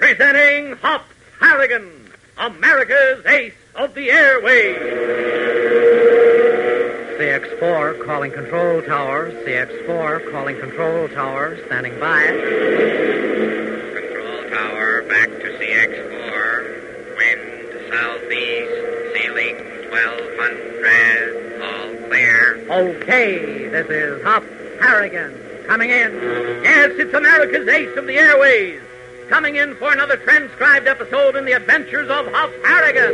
Presenting Hop Harrigan, America's ace of the airways. CX-4 calling control tower. CX-4 calling control tower. Standing by. Control tower, back to CX-4. Wind southeast, ceiling 1200. All clear. Okay, this is Hop Harrigan coming in. Yes, it's America's ace of the airways. Coming in for another transcribed episode in the adventures of Hop Harrigan.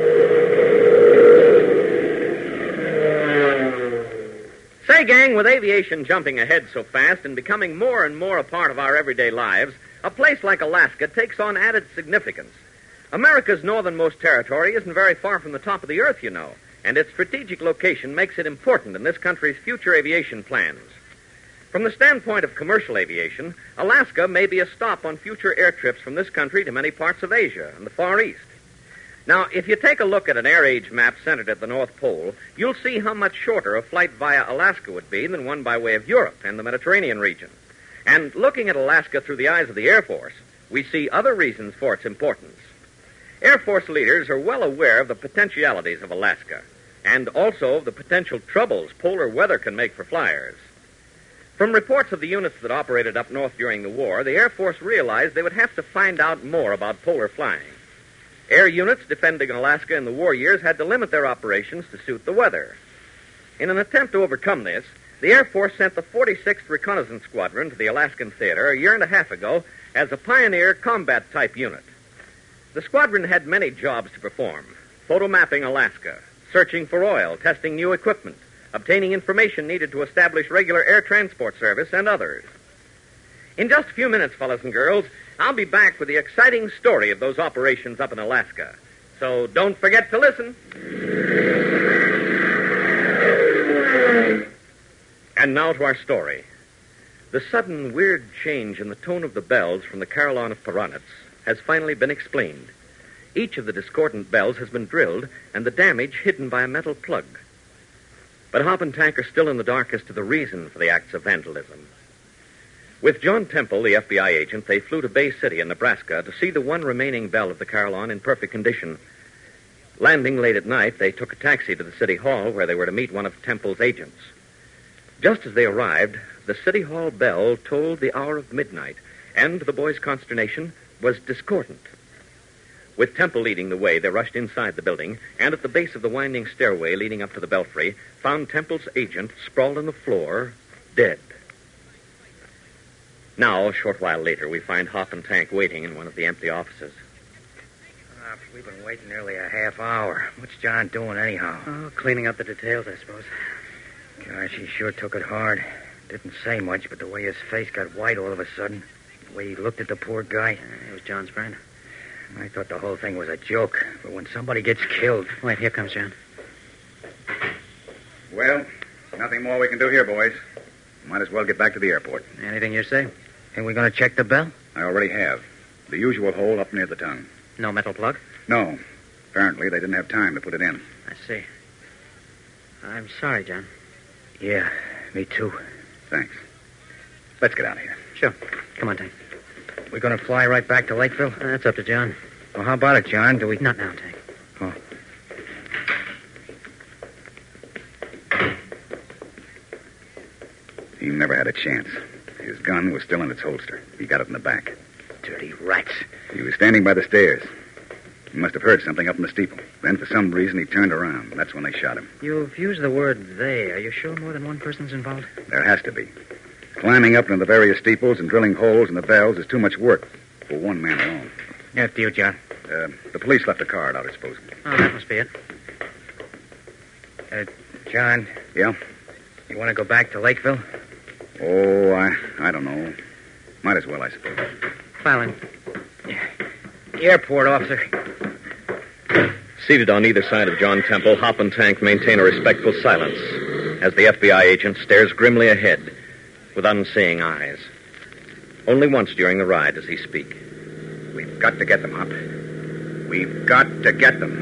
Say, gang, with aviation jumping ahead so fast and becoming more and more a part of our everyday lives, a place like Alaska takes on added significance. America's northernmost territory isn't very far from the top of the earth, you know, and its strategic location makes it important in this country's future aviation plans. From the standpoint of commercial aviation, Alaska may be a stop on future air trips from this country to many parts of Asia and the Far East. Now, if you take a look at an air age map centered at the North Pole, you'll see how much shorter a flight via Alaska would be than one by way of Europe and the Mediterranean region. And looking at Alaska through the eyes of the Air Force, we see other reasons for its importance. Air Force leaders are well aware of the potentialities of Alaska, and also of the potential troubles polar weather can make for flyers. From reports of the units that operated up north during the war, the Air Force realized they would have to find out more about polar flying. Air units defending Alaska in the war years had to limit their operations to suit the weather. In an attempt to overcome this, the Air Force sent the 46th Reconnaissance Squadron to the Alaskan Theater a year and a half ago as a pioneer combat-type unit. The squadron had many jobs to perform: photo mapping Alaska, searching for oil, testing new equipment, obtaining information needed to establish regular air transport service, and others. In just a few minutes, fellas and girls, I'll be back with the exciting story of those operations up in Alaska. So don't forget to listen. And now to our story. The sudden weird change in the tone of the bells from the carillon of Piranets has finally been explained. Each of the discordant bells has been drilled and the damage hidden by a metal plug. But Hop and Tank are still in the dark as to the reason for the acts of vandalism. With John Temple, the FBI agent, they flew to Bay City in Nebraska to see the one remaining bell of the carillon in perfect condition. Landing late at night, they took a taxi to the City Hall where they were to meet one of Temple's agents. Just as they arrived, the City Hall bell tolled the hour of midnight, and to the boys' consternation, was discordant. With Temple leading the way, they rushed inside the building, and at the base of the winding stairway leading up to the belfry, found Temple's agent sprawled on the floor, dead. Now, a short while later, we find Hop and Tank waiting in one of the empty offices. We've been waiting nearly a half hour. What's John doing anyhow? Oh, cleaning up the details, I suppose. Gosh, he sure took it hard. Didn't say much, but the way his face got white all of a sudden, the way he looked at the poor guy. He was John's friend. I thought the whole thing was a joke, but when somebody gets killed... Wait, here comes John. Well, nothing more we can do here, boys. Might as well get back to the airport. Anything you say? Think we're going to check the bell? I already have. The usual hole up near the tongue. No metal plug? No. Apparently, they didn't have time to put it in. I see. I'm sorry, John. Yeah, me too. Thanks. Let's get out of here. Sure. Come on, Tank. We're going to fly right back to Lakeville? That's up to John. Well, how about it, John? Do we... Not now, Tank. Oh. He never had a chance. His gun was still in its holster. He got it in the back. Dirty rats. He was standing by the stairs. He must have heard something up in the steeple. Then, for some reason, he turned around. That's when they shot him. You've used the word they. Are you sure more than one person's involved? There has to be. Climbing up into the various steeples and drilling holes in the bells is too much work for one man alone. After you, John. The police left a card out, I suppose. Oh, that must be it. John. Yeah? You want to go back to Lakeville? Oh, I don't know. Might as well, I suppose. Filing. Airport, officer. Seated on either side of John Temple, Hop and Tank maintain a respectful silence as the FBI agent stares grimly ahead with unseeing eyes. Only once during the ride does he speak. We've got to get them, Hop. We've got to get them.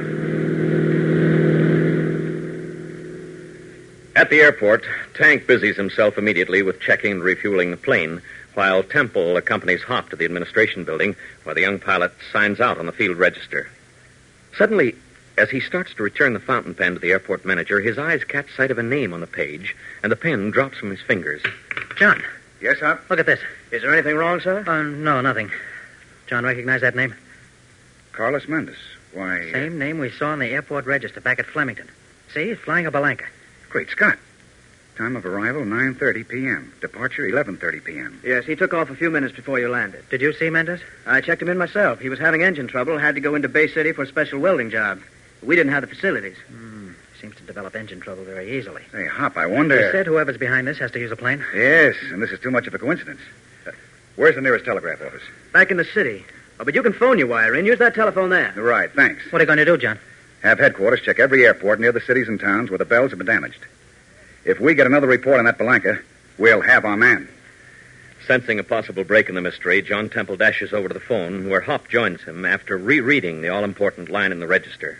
At the airport, Tank busies himself immediately with checking and refueling the plane, while Temple accompanies Hop to the administration building, where the young pilot signs out on the field register. Suddenly, as he starts to return the fountain pen to the airport manager, his eyes catch sight of a name on the page, and the pen drops from his fingers. John, Yes, Hop? look at this. Is there anything wrong, sir? No, nothing. John, recognize that name? Carlos Mendes. Why... Same name we saw on the airport register back at Flemington. See, he's flying a Balanca. Great Scott. Time of arrival, 9:30 p.m. Departure, 11:30 p.m. Yes, he took off a few minutes before you landed. Did you see Mendes? I checked him in myself. He was having engine trouble, had to go into Bay City for a special welding job. We didn't have the facilities. Seems to develop engine trouble very easily. Hey, Hop, I wonder... They said whoever's behind this has to use a plane. Yes, and this is too much of a coincidence. Where's the nearest telegraph office? Back in the city. Oh, but you can phone your wire in. Use that telephone there. Right, thanks. What are you going to do, John? Have headquarters check every airport near the cities and towns where the bells have been damaged. If we get another report on that Balanca, we'll have our man. Sensing a possible break in the mystery, John Temple dashes over to the phone, where Hop joins him after rereading the all-important line in the register.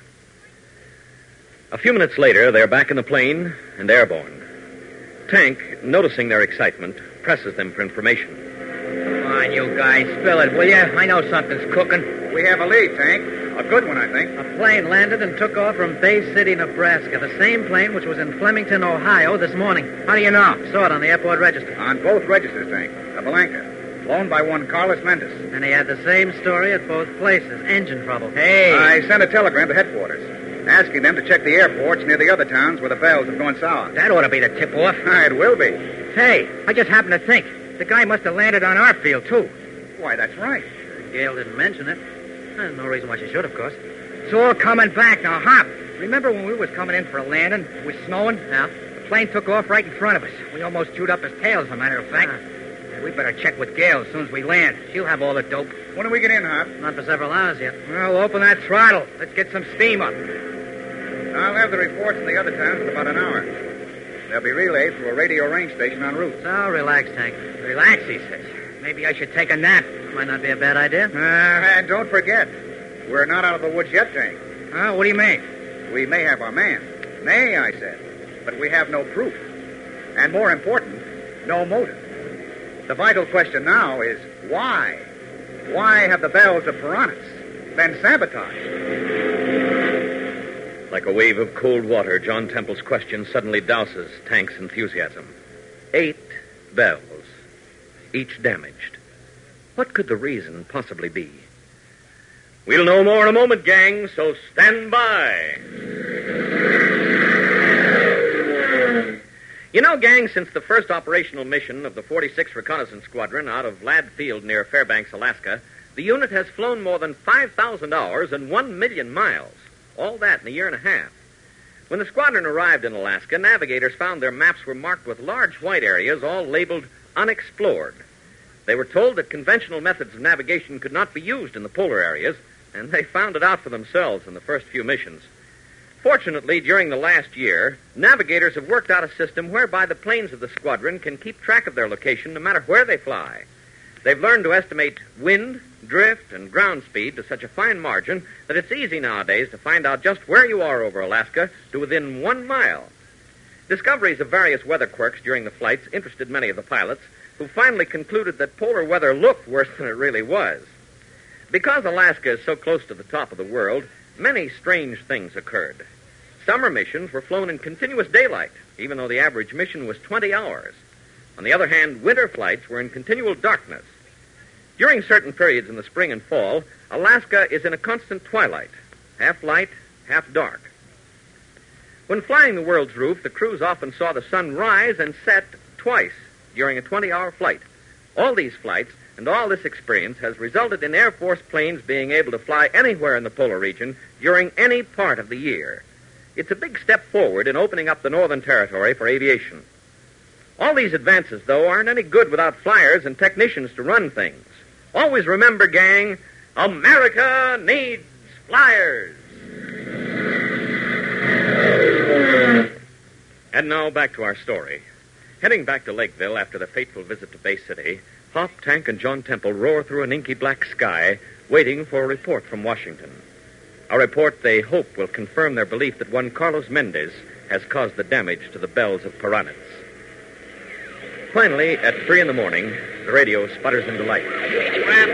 A few minutes later, they're back in the plane and airborne. Tank, noticing their excitement, presses them for information. Come on, you guys. Spill it, will you? I know something's cooking. We have a lead, Tank. A good one, I think. A plane landed and took off from Bay City, Nebraska. The same plane which was in Flemington, Ohio this morning. How do you know? Saw it on the airport register. On both registers, Tank. A Balanca. Flown by one Carlos Mendes. And he had the same story at both places. Engine trouble. Hey. I sent a telegram to headquarters, asking them to check the airports near the other towns where the bells have gone sour. That ought to be the tip-off. It will be. Hey, I just happened to think. The guy must have landed on our field, too. Why, that's right. Gail didn't mention it. No reason why she should, of course. It's all coming back now, Hop. Remember when we was coming in for a landing? It was snowing? Yeah. The plane took off right in front of us. We almost chewed up his tail, as a matter of fact. We better check with Gail as soon as we land. She'll have all the dope. When do we get in, Hop? Not for several hours yet. Well, open that throttle. Let's get some steam up. I'll have the reports in the other towns in about an hour. They'll be relayed through a radio range station en route. So, relax, Tank. Relax, he says. Maybe I should take a nap. Might not be a bad idea. And don't forget, we're not out of the woods yet, Tank. What do you mean? We may have our man. May, I said. But we have no proof. And more important, no motive. The vital question now is why? Why have the bells of Piranhas been sabotaged? Like a wave of cold water, John Temple's question suddenly douses Tank's enthusiasm. 8 bells, each damaged. What could the reason possibly be? We'll know more in a moment, gang, so stand by. You know, gang, since the first operational mission of the 46th Reconnaissance Squadron out of Ladd Field near Fairbanks, Alaska, the unit has flown more than 5,000 hours and 1 million miles. All that in a year and a half. When the squadron arrived in Alaska, navigators found their maps were marked with large white areas, all labeled unexplored. They were told that conventional methods of navigation could not be used in the polar areas, and they found it out for themselves in the first few missions. Fortunately, during the last year, navigators have worked out a system whereby the planes of the squadron can keep track of their location no matter where they fly. They've learned to estimate wind, drift, and ground speed to such a fine margin that it's easy nowadays to find out just where you are over Alaska to within 1 mile. Discoveries of various weather quirks during the flights interested many of the pilots, who finally concluded that polar weather looked worse than it really was. Because Alaska is so close to the top of the world, many strange things occurred. Summer missions were flown in continuous daylight, even though the average mission was 20 hours. On the other hand, winter flights were in continual darkness. During certain periods in the spring and fall, Alaska is in a constant twilight, half light, half dark. When flying the world's roof, the crews often saw the sun rise and set twice during a 20-hour flight. All these flights and all this experience has resulted in Air Force planes being able to fly anywhere in the polar region during any part of the year. It's a big step forward in opening up the Northern Territory for aviation. All these advances, though, aren't any good without flyers and technicians to run things. Always remember, gang, America needs flyers. And now back to our story. Heading back to Lakeville after the fateful visit to Bay City, Hop, Tank, and John Temple roar through an inky black sky, waiting for a report from Washington. A report they hope will confirm their belief that one Carlos Mendes has caused the damage to the bells of Piranhas. Finally, at 3 in the morning, the radio sputters into light. Beechcraft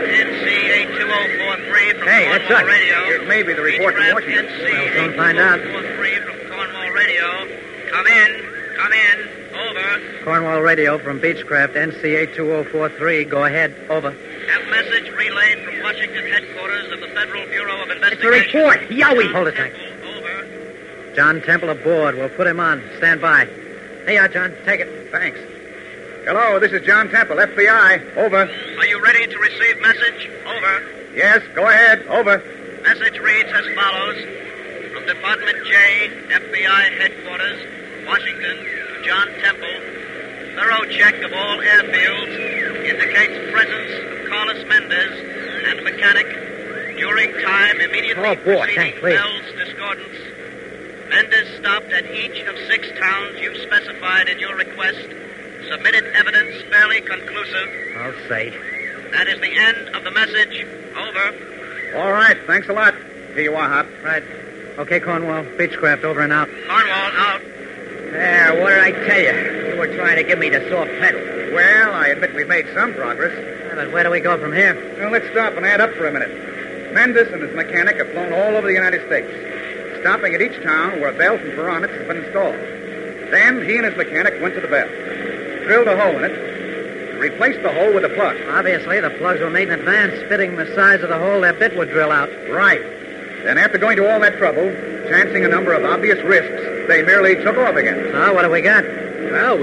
NC82043 from Hey, that's Cornwall us. Radio. It may be the report from Washington. We'll soon find out. NC82043 from Cornwall Radio. Come in. Over. Cornwall Radio from Beechcraft, NC82043. Go ahead. Over. Have message relayed from Washington headquarters of the Federal Bureau of It's a Investigation. report. Yowie! Hold it, Hank. Over. John Temple aboard. We'll put him on. Stand by. Here you are, John. Take it. Thanks. Hello, this is John Temple, FBI. Over. Are you ready to receive message? Over. Yes, go ahead. Over. Message reads as follows. From Department J, FBI headquarters, Washington, to John Temple. Thorough check of all airfields indicates presence of Carlos Mendez and mechanic during time immediately Oh, boy. preceding Thanks, please. Bell's discordance. Mendez stopped at each of 6 towns you specified in your request. Submitted evidence fairly conclusive. I'll say. That is the end of the message. Over. All right, thanks a lot. Here you are, Hop. Right. Okay, Cornwall. Beechcraft, over and out. Cornwall out. There, what did I tell you? You were trying to give me the soft pedal. Well, I admit we've made some progress. Yeah, but where do we go from here? Well, let's stop and add up for a minute. Mendez and his mechanic have flown all over the United States, stopping at each town where a bell from Veronix has been installed. Then he and his mechanic went to the bell, drilled a hole in it, replaced the hole with a plug. Obviously, the plugs were made in advance. Fitting the size of the hole, their bit would drill out. Right. Then after going to all that trouble, chancing a number of obvious risks, they merely took off again. So, what have we got? Well,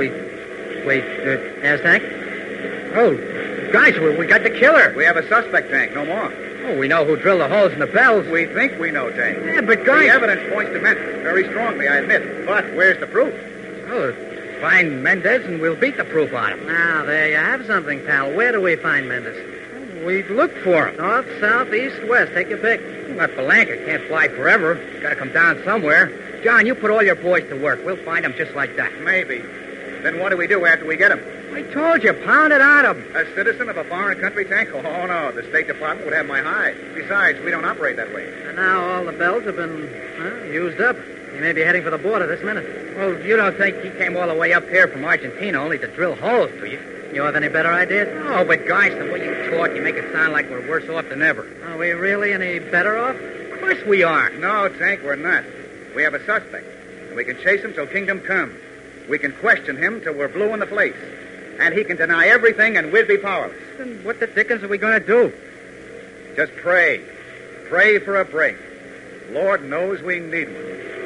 there's Hank. Oh, guys, we got the killer. We have a suspect, Tank, no more. Oh, we know who drilled the holes in the bells. We think we know, Tank. Yeah, but The guys... evidence points to Mendez very strongly, I admit. But where's the proof? Oh, find Mendez and we'll beat the proof on him. Now, there you have something, pal. Where do we find Mendez? We looked for him. North, south, east, west. Take your pick. That Palanca can't fly forever. Gotta come down somewhere. John, you put all your boys to work. We'll find him just like that. Maybe. Then what do we do after we get him? I told you, pound it out of him. A citizen of a foreign country, Tank? Oh, no. The State Department would have my hide. Besides, we don't operate that way. And now all the bells have been used up. He may be heading for the border this minute. Well, you don't think he came all the way up here from Argentina only to drill holes, do you? You have any better ideas? Oh, but guys, the way you talk, you make it sound like we're worse off than ever. Are we really any better off? Of course we are. No, Tank, we're not. We have a suspect, and we can chase him till kingdom come. We can question him till we're blue in the face. And he can deny everything, and we'll be powerless. Then what the dickens are we going to do? Just pray. Pray for a break. Lord knows we need one.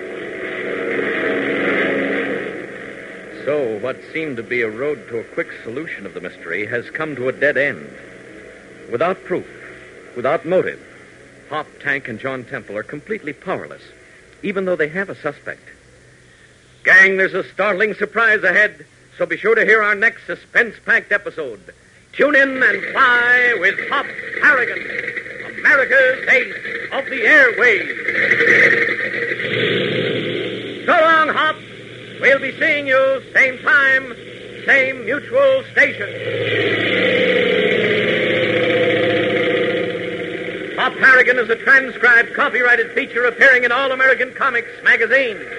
So, what seemed to be a road to a quick solution of the mystery has come to a dead end. Without proof, without motive, Hop, Tank, and John Temple are completely powerless, even though they have a suspect. Gang, there's a startling surprise ahead, so be sure to hear our next suspense-packed episode. Tune in and fly with Hop Harrigan, America's ace of the airwaves. So long, Hop. We'll be seeing you same time, same mutual station. Hop Harrigan is a transcribed, copyrighted feature appearing in All American Comics magazine.